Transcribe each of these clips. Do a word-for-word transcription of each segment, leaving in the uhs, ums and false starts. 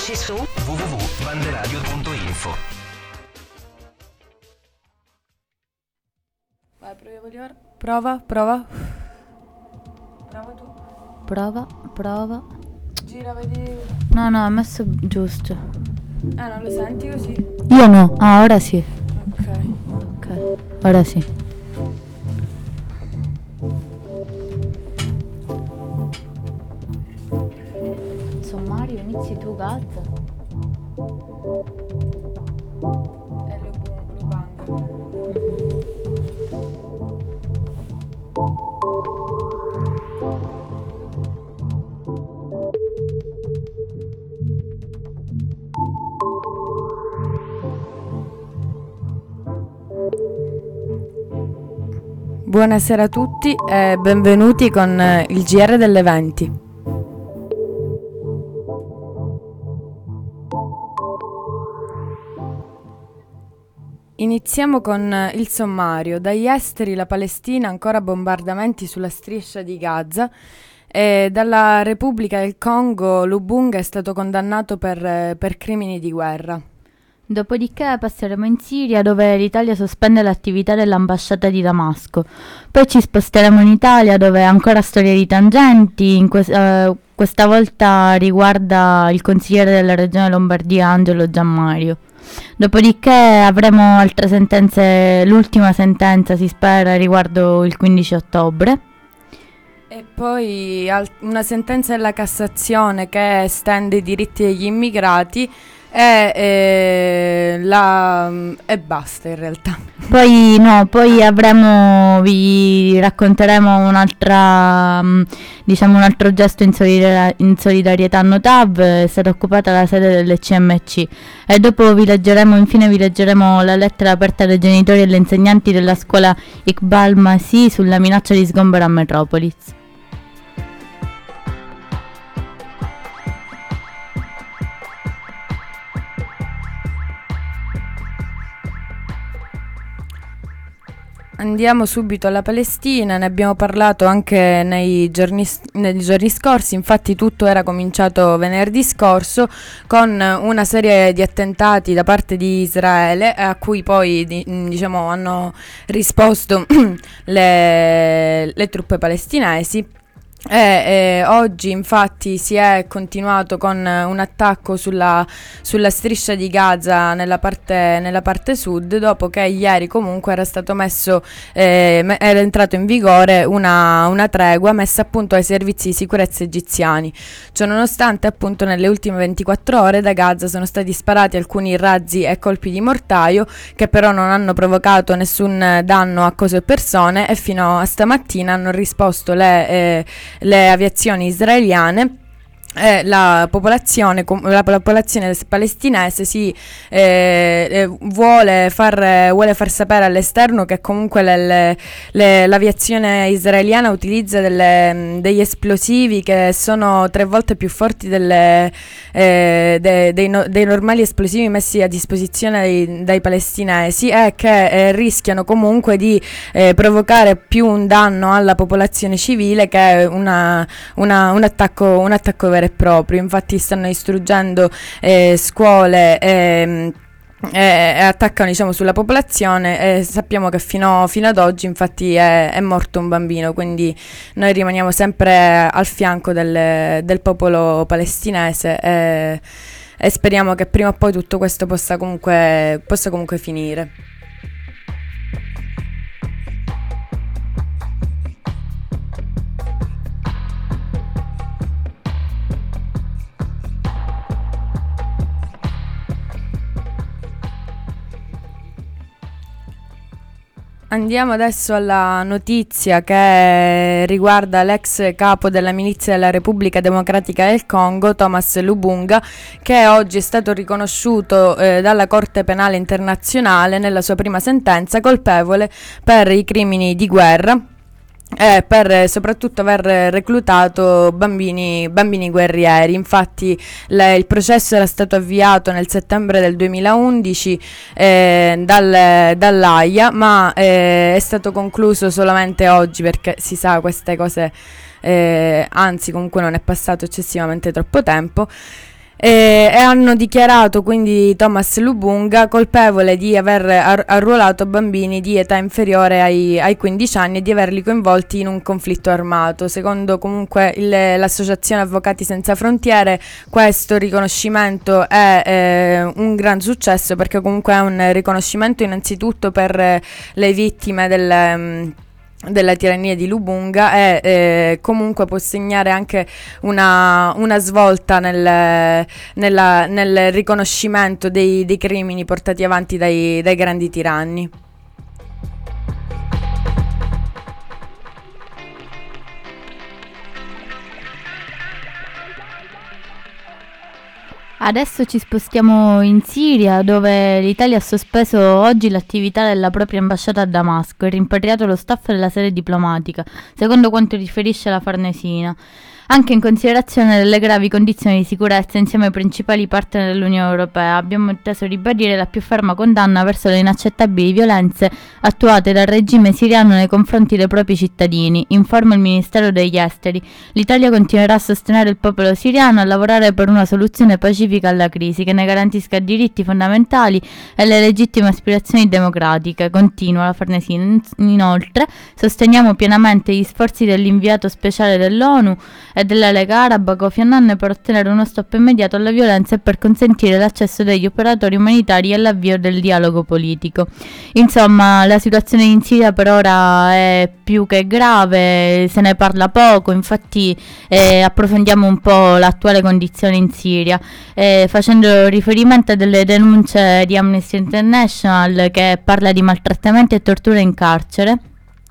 Seguici su w w w punto banderadio punto info. Vai, proviamo a arrivare. Prova, prova. Prova tu. Prova, prova. Gira, vedi. No, no, ha messo giusto. Ah, non lo senti così? Io no. Ah, ora sì. Ok. Ok, ora sì. Sommario, inizi tu, Gazza. È Lubang. Buonasera a tutti e benvenuti con eh, il G R delle venti. Iniziamo con eh, il sommario. Dagli esteri la Palestina ancora bombardamenti sulla striscia di Gaza e dalla Repubblica del Congo Lubunga è stato condannato per, eh, per crimini di guerra. Dopodiché passeremo in Siria, dove l'Italia sospende l'attività dell'ambasciata di Damasco. Poi ci sposteremo in Italia, dove ancora storia di tangenti. In que- eh, questa volta riguarda il consigliere della regione Lombardia Angelo Giammario. Dopodiché avremo altre sentenze, l'ultima sentenza si spera riguardo il quindici ottobre. E poi al- una sentenza della Cassazione che estende i diritti degli immigrati e, eh, la, e basta in realtà. Poi no, poi avremo, vi racconteremo un'altra, mh, diciamo un altro gesto in, solidar- in solidarietà a Notav, è stata occupata la sede del C M C e dopo vi leggeremo, infine vi leggeremo la lettera aperta dai genitori e alle insegnanti della scuola Iqbal Masih sulla minaccia di sgombero a Metropolis. Andiamo subito alla Palestina, ne abbiamo parlato anche nei giorni, nei giorni scorsi, infatti tutto era cominciato venerdì scorso con una serie di attentati da parte di Israele a cui poi di, diciamo, hanno risposto le, le truppe palestinesi. E, e oggi infatti si è continuato con un attacco sulla, sulla striscia di Gaza nella parte, nella parte sud, dopo che ieri comunque era stato messo eh, era entrato in vigore una, una tregua messa appunto ai servizi di sicurezza egiziani. Ciononostante appunto nelle ultime ventiquattro ore da Gaza sono stati sparati alcuni razzi e colpi di mortaio che però non hanno provocato nessun danno a cose o persone, e fino a stamattina hanno risposto le eh, le aviazioni israeliane. Eh, la popolazione la popolazione palestinese si eh, eh, vuole far vuole far sapere all'esterno che comunque le, le, le, l'aviazione israeliana utilizza delle, degli esplosivi che sono tre volte più forti delle, eh, de, dei, no, dei normali esplosivi messi a disposizione dai, dai palestinesi, e che eh, rischiano comunque di eh, provocare più un danno alla popolazione civile che una, una, un attacco un attacco vero e proprio. Infatti stanno distruggendo eh, scuole e, e, e attaccano diciamo sulla popolazione, e sappiamo che fino, fino ad oggi infatti è, è morto un bambino, quindi noi rimaniamo sempre al fianco del, del popolo palestinese e, e speriamo che prima o poi tutto questo possa comunque, possa comunque finire. Andiamo adesso alla notizia che riguarda l'ex capo della milizia della Repubblica Democratica del Congo, Thomas Lubunga, che oggi è stato riconosciuto eh, dalla Corte Penale Internazionale nella sua prima sentenza colpevole per i crimini di guerra e per eh, soprattutto aver reclutato bambini, bambini guerrieri. Infatti le, il processo era stato avviato nel settembre del duemilaundici eh, dal, dall'Aia, ma eh, è stato concluso solamente oggi, perché si sa queste cose, eh, anzi comunque non è passato eccessivamente troppo tempo. E, e hanno dichiarato quindi Thomas Lubunga colpevole di aver ar- arruolato bambini di età inferiore ai, ai quindici anni e di averli coinvolti in un conflitto armato. Secondo comunque il, l'associazione Avvocati Senza Frontiere, questo riconoscimento è eh, un gran successo, perché comunque è un riconoscimento innanzitutto per eh, le vittime del... della tirannia di Lubunga, e eh, comunque può segnare anche una, una svolta nel, nella, nel riconoscimento dei, dei crimini portati avanti dai, dai grandi tiranni. Adesso ci spostiamo in Siria, dove l'Italia ha sospeso oggi l'attività della propria ambasciata a Damasco e rimpatriato lo staff della sede diplomatica, secondo quanto riferisce la Farnesina, anche in considerazione delle gravi condizioni di sicurezza insieme ai principali partner dell'Unione Europea. Abbiamo inteso ribadire la più ferma condanna verso le inaccettabili violenze attuate dal regime siriano nei confronti dei propri cittadini, informa il Ministero degli Esteri. L'Italia continuerà a sostenere il popolo siriano e a lavorare per una soluzione pacifica alla crisi che ne garantisca diritti fondamentali e le legittime aspirazioni democratiche, continua la Farnesina. Inoltre, sosteniamo pienamente gli sforzi dell'inviato speciale dell'ONU e della Lega Araba Kofi Annan per ottenere uno stop immediato alla violenza e per consentire l'accesso degli operatori umanitari e l'avvio del dialogo politico. Insomma, la situazione in Siria per ora è più che grave, se ne parla poco, infatti eh, approfondiamo un po' l'attuale condizione in Siria, eh, facendo riferimento a delle denunce di Amnesty International che parla di maltrattamenti e torture in carcere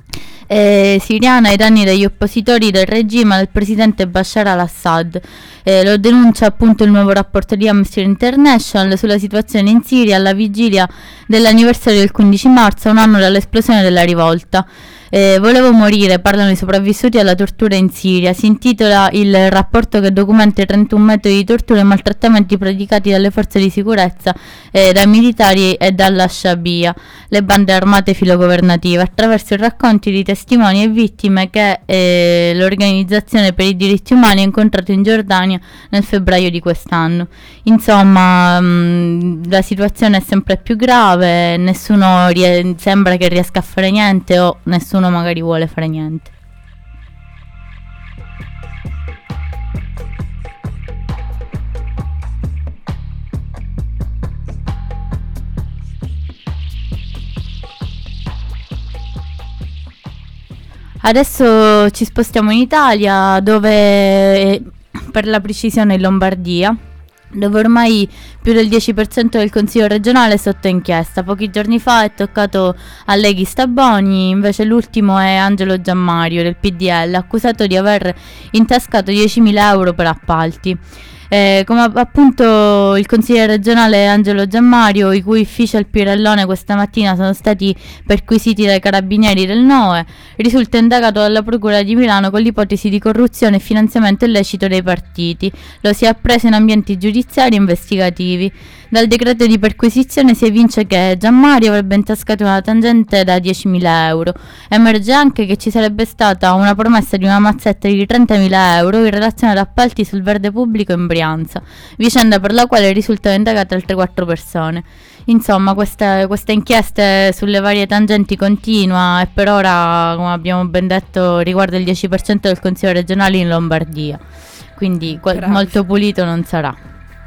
Eh, siriana ai danni degli oppositori del regime del presidente Bashar al-Assad. Eh, lo denuncia appunto il nuovo rapporto di Amnesty International sulla situazione in Siria alla vigilia dell'anniversario del quindici marzo, un anno dall'esplosione della rivolta. Eh, volevo morire, parlano i sopravvissuti alla tortura in Siria. Si intitola il rapporto che documenta i trentuno metodi di tortura e maltrattamenti praticati dalle forze di sicurezza, eh, dai militari e dalla Shabia, le bande armate filogovernative, attraverso i racconti di testimoni e vittime che eh, l'Organizzazione per i diritti umani ha incontrato in Giordania nel febbraio di quest'anno. Insomma, mh, la situazione è sempre più grave, nessuno rie- sembra che riesca a fare niente, o nessuno magari vuole fare niente. Adesso ci spostiamo in Italia, dove, per la precisione, in Lombardia, dove ormai più del dieci per cento del Consiglio regionale è sotto inchiesta. Pochi giorni fa è toccato a Leghista Boni, invece l'ultimo è Angelo Giammario del P D L, accusato di aver intascato diecimila euro per appalti. Eh, come appunto il consigliere regionale Angelo Giammario, i cui uffici al Pirellone questa mattina sono stati perquisiti dai carabinieri del N O E, risulta indagato dalla Procura di Milano con l'ipotesi di corruzione e finanziamento illecito dei partiti. Lo si è appreso in ambienti giudiziari e investigativi. Dal decreto di perquisizione si evince che Giammario avrebbe intascato una tangente da diecimila euro. Emerge anche che ci sarebbe stata una promessa di una mazzetta di trentamila euro in relazione ad appalti sul verde pubblico in Brianza, vicenda per la quale risultano indagate altre quattro persone. Insomma, queste, queste inchieste sulle varie tangenti continua e per ora, come abbiamo ben detto, riguarda il dieci per cento del Consiglio regionale in Lombardia, quindi qual- molto pulito non sarà.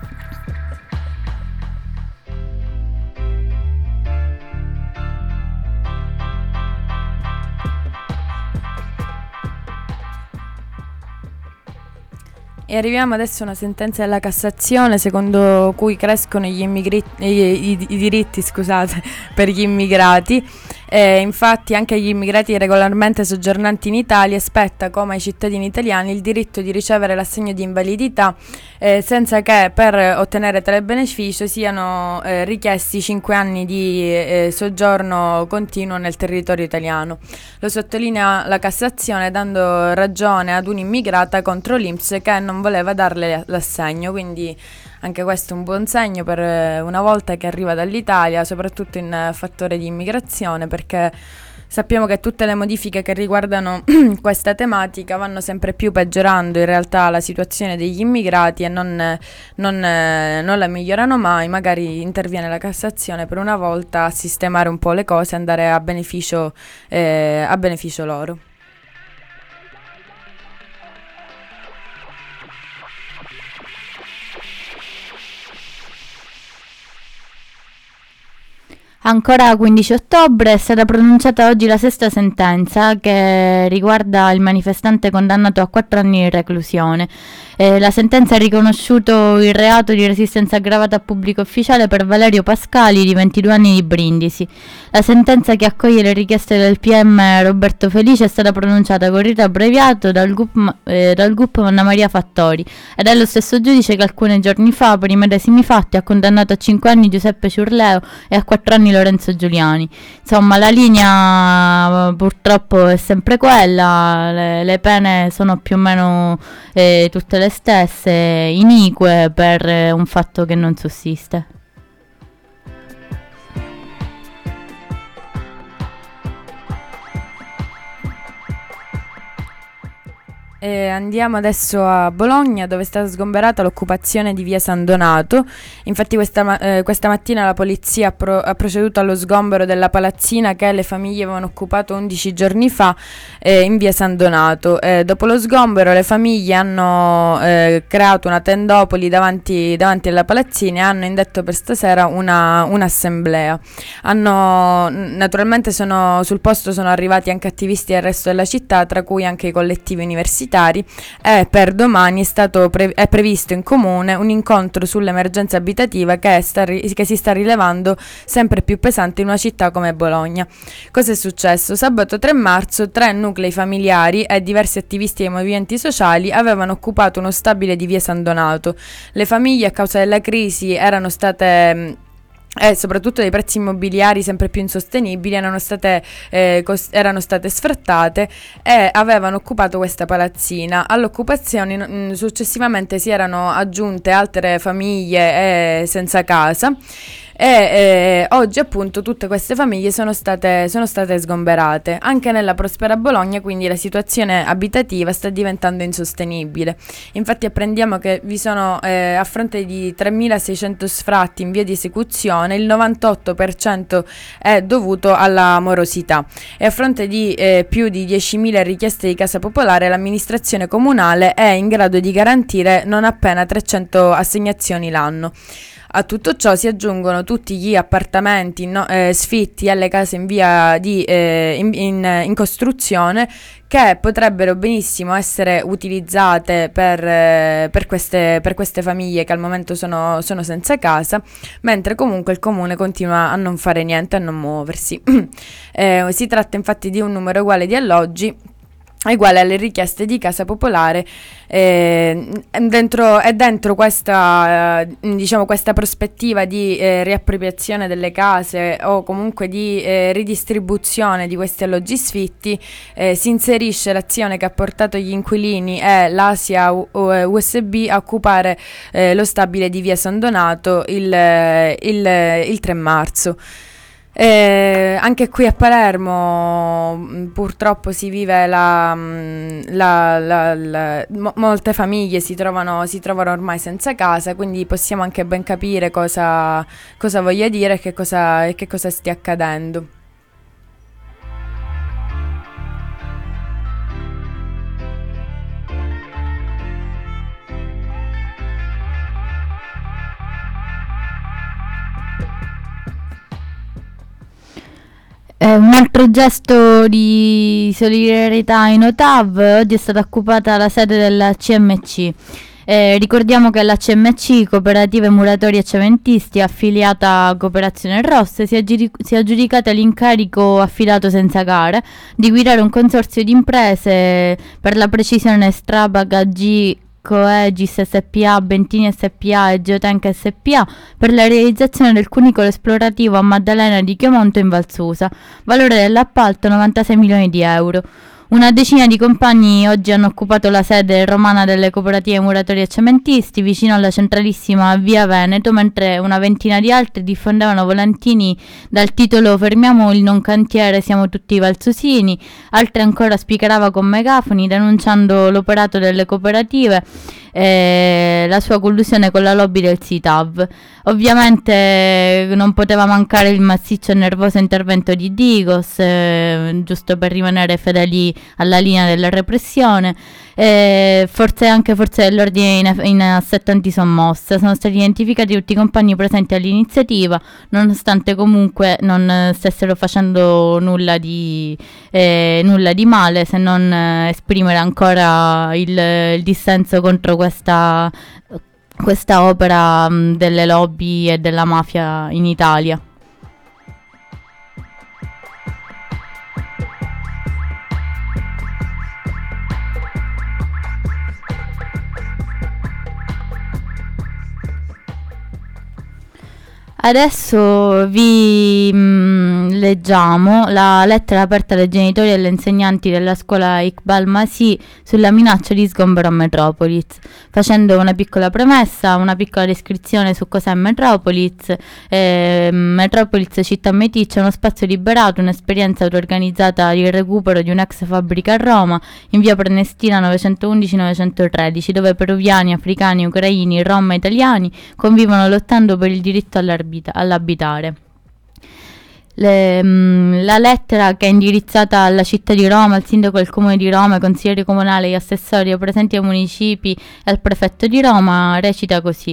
E arriviamo adesso a una sentenza della Cassazione secondo cui crescono gli immigri- i, i, i diritti scusate, per gli immigrati. E infatti anche agli immigrati regolarmente soggiornanti in Italia spetta, come ai cittadini italiani, il diritto di ricevere l'assegno di invalidità eh, senza che per ottenere tale beneficio siano eh, richiesti cinque anni di eh, soggiorno continuo nel territorio italiano. Lo sottolinea la Cassazione dando ragione ad un'immigrata contro l'I N P S che non voleva darle l'assegno, quindi anche questo è un buon segno per una volta che arriva dall'Italia, soprattutto in fattore di immigrazione, perché Sappiamo che tutte le modifiche che riguardano questa tematica vanno sempre più peggiorando in realtà la situazione degli immigrati e non, non, eh, non la migliorano mai. Magari interviene la Cassazione per una volta a sistemare un po' le cose e andare a beneficio, eh, a beneficio loro. Ancora quindici ottobre è stata pronunciata oggi la sesta sentenza che riguarda il manifestante condannato a quattro anni di reclusione. Eh, la sentenza ha riconosciuto il reato di resistenza aggravata a pubblico ufficiale per Valerio Pascali di ventidue anni di Brindisi. La sentenza che accoglie le richieste del P M Roberto Felice è stata pronunciata con rito abbreviato dal G U P, eh, dal G U P Anna Maria Fattori ed è lo stesso giudice che alcuni giorni fa per i medesimi fatti ha condannato a cinque anni Giuseppe Ciurleo e a quattro anni Lorenzo Giuliani. Insomma, la linea purtroppo è sempre quella, le, le pene sono più o meno eh, tutte le stesse, inique per eh, un fatto che non sussiste. E andiamo adesso a Bologna, dove è stata sgomberata l'occupazione di via San Donato. Infatti questa, ma- eh, questa mattina la polizia ha, pro- ha proceduto allo sgombero della palazzina che le famiglie avevano occupato undici giorni fa eh, in via San Donato. Eh, dopo lo sgombero le famiglie hanno eh, creato una tendopoli davanti, davanti alla palazzina e hanno indetto per stasera una, un'assemblea. Hanno, naturalmente sono, sul posto sono arrivati anche attivisti del resto della città, tra cui anche i collettivi universitari. E per domani è stato pre- è previsto in comune un incontro sull'emergenza abitativa che, sta ri- che si sta rilevando sempre più pesante in una città come Bologna. Cosa è successo? Sabato tre marzo tre nuclei familiari e diversi attivisti dei movimenti sociali avevano occupato uno stabile di via San Donato. Le famiglie, a causa della crisi, erano state e soprattutto dei prezzi immobiliari sempre più insostenibili, erano state, eh, cost- erano state sfrattate e avevano occupato questa palazzina. All'occupazione mh, successivamente si erano aggiunte altre famiglie eh, senza casa e eh, oggi appunto tutte queste famiglie sono state, sono state sgomberate. Anche nella prospera Bologna quindi la situazione abitativa sta diventando insostenibile. Infatti apprendiamo che vi sono eh, a fronte di tremilaseicento sfratti in via di esecuzione, il novantotto per cento è dovuto alla morosità e a fronte di eh, più di diecimila richieste di casa popolare l'amministrazione comunale è in grado di garantire non appena trecento assegnazioni l'anno. A tutto ciò si aggiungono tutti gli appartamenti no, eh, sfitti alle case in via di eh, in, in, in costruzione che potrebbero benissimo essere utilizzate per, eh, per, queste, per queste famiglie che al momento sono, sono senza casa, mentre comunque il comune continua a non fare niente, a non muoversi. eh, si tratta infatti di un numero uguale di alloggi uguale alle richieste di casa popolare. Eh, dentro, è dentro questa, eh, diciamo, questa prospettiva di eh, riappropriazione delle case o comunque di eh, ridistribuzione di questi alloggi sfitti eh, si inserisce l'azione che ha portato gli inquilini e l'Asia U- U S B a occupare eh, lo stabile di via San Donato il, il, il tre marzo. Eh, anche qui a Palermo mh, purtroppo si vive la, mh, la, la, la mo- molte famiglie si trovano, si trovano ormai senza casa, quindi possiamo anche ben capire cosa, cosa voglia dire e che cosa, e che cosa stia accadendo. Eh, un altro gesto di solidarietà in O T A V: oggi è stata occupata la sede della C M C. Eh, ricordiamo che la C M C, Cooperative Muratori e Cementisti, affiliata a Cooperazione Rosse, si è, aggi- si è aggiudicata l'incarico affidato senza gare di guidare un consorzio di imprese, per la precisione Strabag A G, Coegis S P A, Bentini S P A e Geotank S P A, per la realizzazione del cunicolo esplorativo a Maddalena di Chiomonto in Val Susa, valore dell'appalto novantasei milioni di euro. Una decina di compagni oggi hanno occupato la sede romana delle cooperative muratori e cementisti vicino alla centralissima Via Veneto, mentre una ventina di altri diffondevano volantini dal titolo "Fermiamo il non cantiere, siamo tutti valsusini", altri ancora spicherava con megafoni denunciando l'operato delle cooperative e la sua collusione con la lobby del S I T A V. Ovviamente non poteva mancare il massiccio e nervoso intervento di Digos, eh, giusto per rimanere fedeli alla linea della repressione. E forse anche forze dell'ordine in, in assetto antisommossa. Sono stati identificati tutti i compagni presenti all'iniziativa, nonostante comunque non stessero facendo nulla di, eh, nulla di male, se non eh, esprimere ancora il, il dissenso contro questa, questa opera mh, delle lobby e della mafia in Italia. Adesso vi mh, leggiamo la lettera aperta dai genitori e agli insegnanti della scuola Iqbal Masih sulla minaccia di sgombero a Metropolis, facendo una piccola premessa, una piccola descrizione su cos'è Metropolis. Eh, Metropolis città meticcia è uno spazio liberato, un'esperienza auto-organizzata di recupero di un'ex fabbrica a Roma, in via Prenestina novecentoundici novecentotredici, dove peruviani, africani, ucraini, rom e italiani convivono lottando per il diritto all'arbitrio. all'abitare. Le, mh, la lettera, che è indirizzata alla città di Roma, al sindaco del comune di Roma, ai consiglieri comunali, agli assessori presenti ai municipi e al prefetto di Roma, recita così: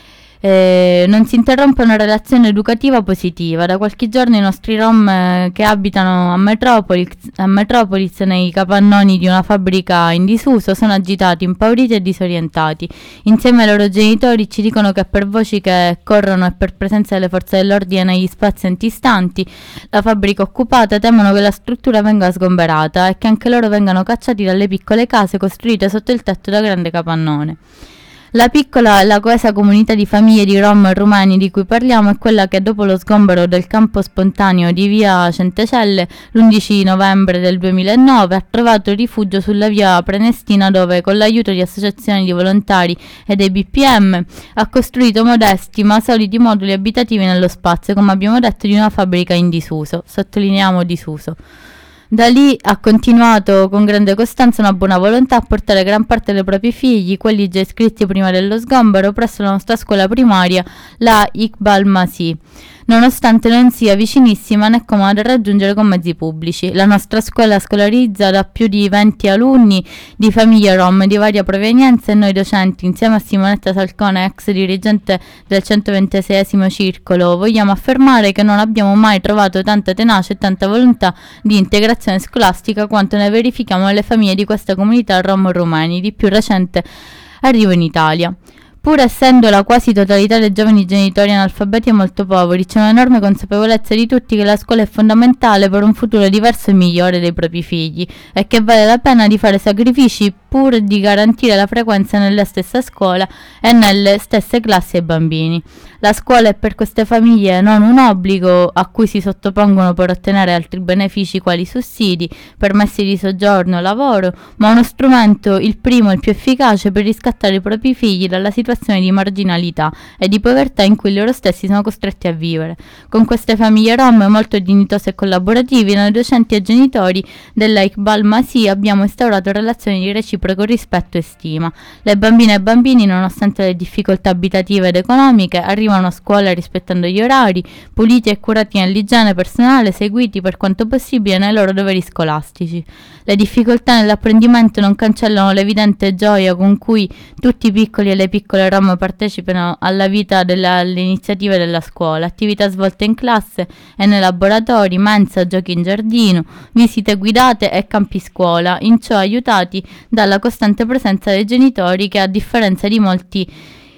Eh, non si interrompe una relazione educativa positiva. Da qualche giorno i nostri rom eh, che abitano a Metropolis, a Metropolis nei capannoni di una fabbrica in disuso sono agitati, impauriti e disorientati. Insieme ai loro genitori ci dicono che per voci che corrono e per presenza delle forze dell'ordine negli spazi antistanti la fabbrica occupata, temono che la struttura venga sgomberata e che anche loro vengano cacciati dalle piccole case costruite sotto il tetto da grande capannone. La piccola e la coesa comunità di famiglie di rom e rumeni di cui parliamo è quella che, dopo lo sgombero del campo spontaneo di via Centecelle l'undici novembre del duemilanove, ha trovato rifugio sulla via Prenestina, dove con l'aiuto di associazioni di volontari e dei B P M ha costruito modesti ma solidi moduli abitativi nello spazio, come abbiamo detto, di una fabbrica in disuso. Sottolineiamo disuso. Da lì ha continuato con grande costanza una buona volontà a portare gran parte dei propri figli, quelli già iscritti prima dello sgombero, presso la nostra scuola primaria, la Iqbal Masih, nonostante non sia vicinissima né comoda da raggiungere con mezzi pubblici. La nostra scuola scolarizza da più di venti alunni di famiglie rom di varia provenienza, e noi docenti, insieme a Simonetta Salcone, ex dirigente del centoventiseiesimo circolo, vogliamo affermare che non abbiamo mai trovato tanta tenacia e tanta volontà di integrazione scolastica quanto ne verifichiamo nelle famiglie di questa comunità rom rumeni di più recente arrivo in Italia. Pur essendo la quasi totalità dei giovani genitori analfabeti e molto poveri, c'è un'enorme consapevolezza di tutti che la scuola è fondamentale per un futuro diverso e migliore dei propri figli e che vale la pena di fare sacrifici pur di garantire la frequenza nella stessa scuola e nelle stesse classi ai bambini. La scuola è per queste famiglie non un obbligo a cui si sottopongono per ottenere altri benefici quali sussidi, permessi di soggiorno, lavoro, ma uno strumento, il primo e il più efficace, per riscattare i propri figli dalla situazione di marginalità e di povertà in cui loro stessi sono costretti a vivere. Con queste famiglie rom molto dignitose e collaborativi, noi docenti e genitori della Iqbal Masih abbiamo instaurato relazioni di reciproco rispetto e stima. Le bambine e bambini, nonostante le difficoltà abitative ed economiche, arrivano a scuola rispettando gli orari, puliti e curati nell'igiene personale, seguiti per quanto possibile nei loro doveri scolastici. Le difficoltà nell'apprendimento non cancellano l'evidente gioia con cui tutti i piccoli e le piccole rom partecipano alla vita delle, alle iniziative della scuola, attività svolte in classe e nei laboratori, mensa, giochi in giardino, visite guidate e campi scuola, in ciò aiutati dalla costante presenza dei genitori che, a differenza di molti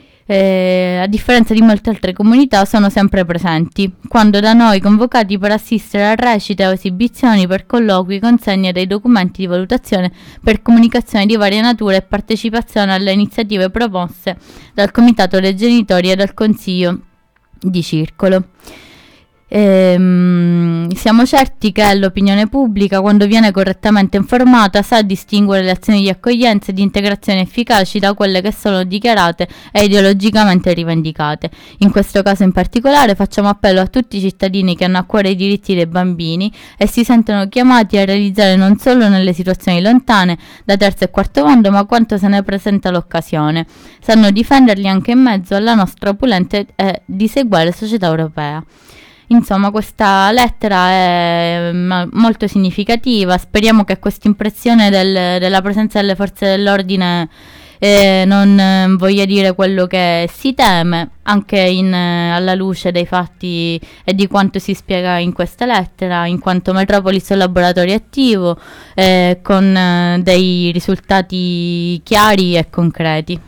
Eh, a differenza di molte altre comunità, sono sempre presenti, quando da noi convocati per assistere a recite o esibizioni, per colloqui, consegne dei documenti di valutazione, per comunicazioni di varia natura e partecipazione alle iniziative proposte dal Comitato dei Genitori e dal Consiglio di Circolo. Ehm, siamo certi che l'opinione pubblica, quando viene correttamente informata, sa distinguere le azioni di accoglienza e di integrazione efficaci da quelle che sono dichiarate e ideologicamente rivendicate. In questo caso in particolare facciamo appello a tutti i cittadini che hanno a cuore i diritti dei bambini e si sentono chiamati a realizzare non solo nelle situazioni lontane da terzo e quarto mondo, ma quanto se ne presenta l'occasione. Sanno difenderli anche in mezzo alla nostra opulente e diseguale società europea. Insomma, questa lettera è m- molto significativa. Speriamo che questa impressione del, della presenza delle forze dell'ordine eh, non eh, voglia dire quello che si teme, anche in, eh, alla luce dei fatti e di quanto si spiega in questa lettera, in quanto Metropolis è un laboratorio attivo eh, con eh, dei risultati chiari e concreti.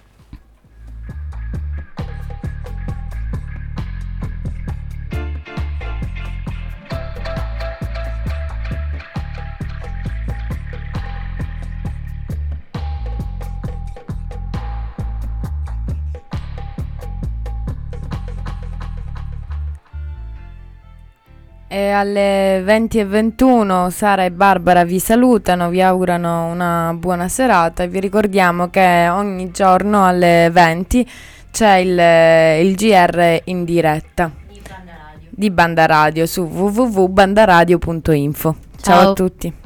E alle venti e ventuno Sara e Barbara vi salutano, vi augurano una buona serata e vi ricordiamo che ogni giorno alle venti c'è il, il G R in diretta Di Banda Radio. di Banda Radio su w w w punto bandaradio punto info. Ciao, Ciao a tutti.